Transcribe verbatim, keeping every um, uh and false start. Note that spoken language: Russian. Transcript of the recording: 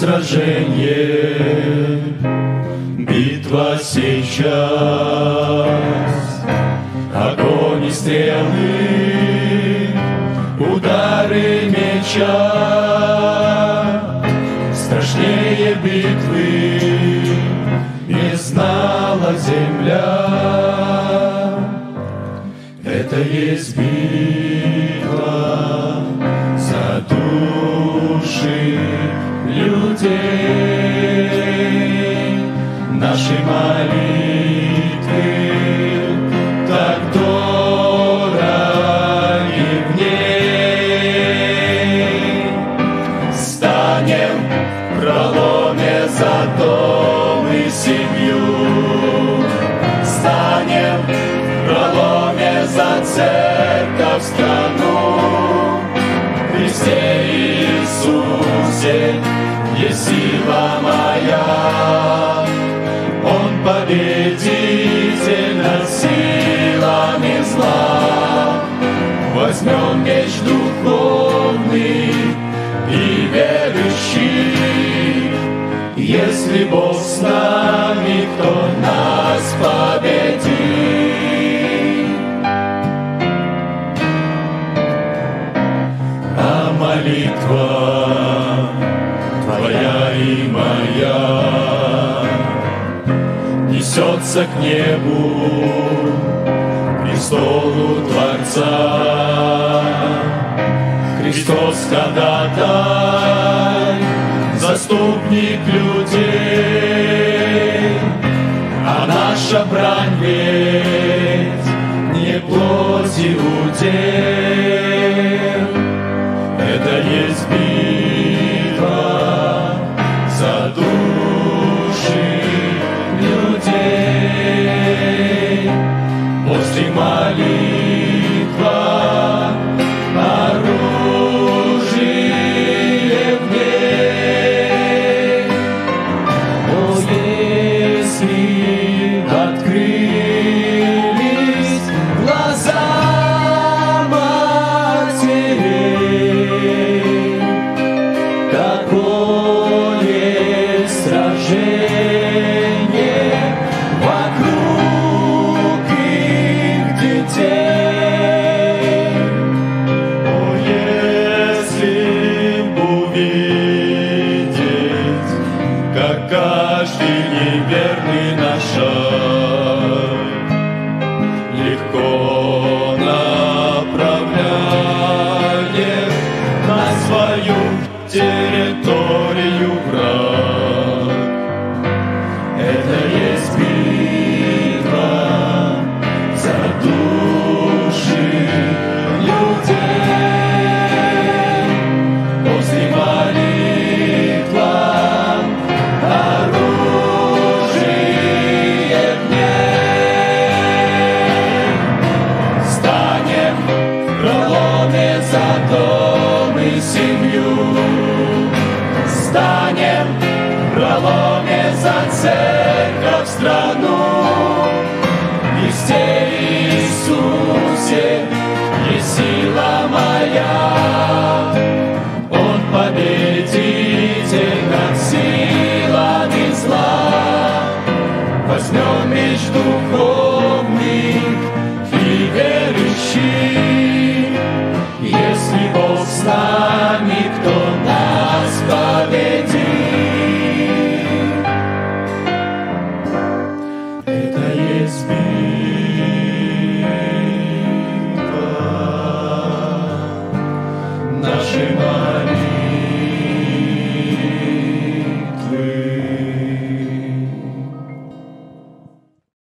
сражение, битва сейчас, огонь и стрелы, удары меча, страшнее битвы не знала земля. Это есть битва за души людей, наши молитвы так дороги в ней. Станем в проломе за дом и семью, станем в проломе за церковь, страну. В Христе Иисусе есть сила моя, Он победитель над силами зла. Возьмем меч духовный и верующий, если Бог с нами, кто нас победит. А молитва Твоя и моя несется к небу, к престолу Творца. Христос ходатай, заступник людей, а наша брань ведь не плоть и удел. Это есть битва за души людей. После молитва оружие в ней. О, если открылись глаза матерей, какое сражение вокруг их детей. О, если б увидеть, как каждый неверный наш шаг легко направляет на свою территорию враг. Это есть битва за души людей. После молитва оружие в ней. Станем в проломе за дом и семью, станем в проломе за церковь, страну.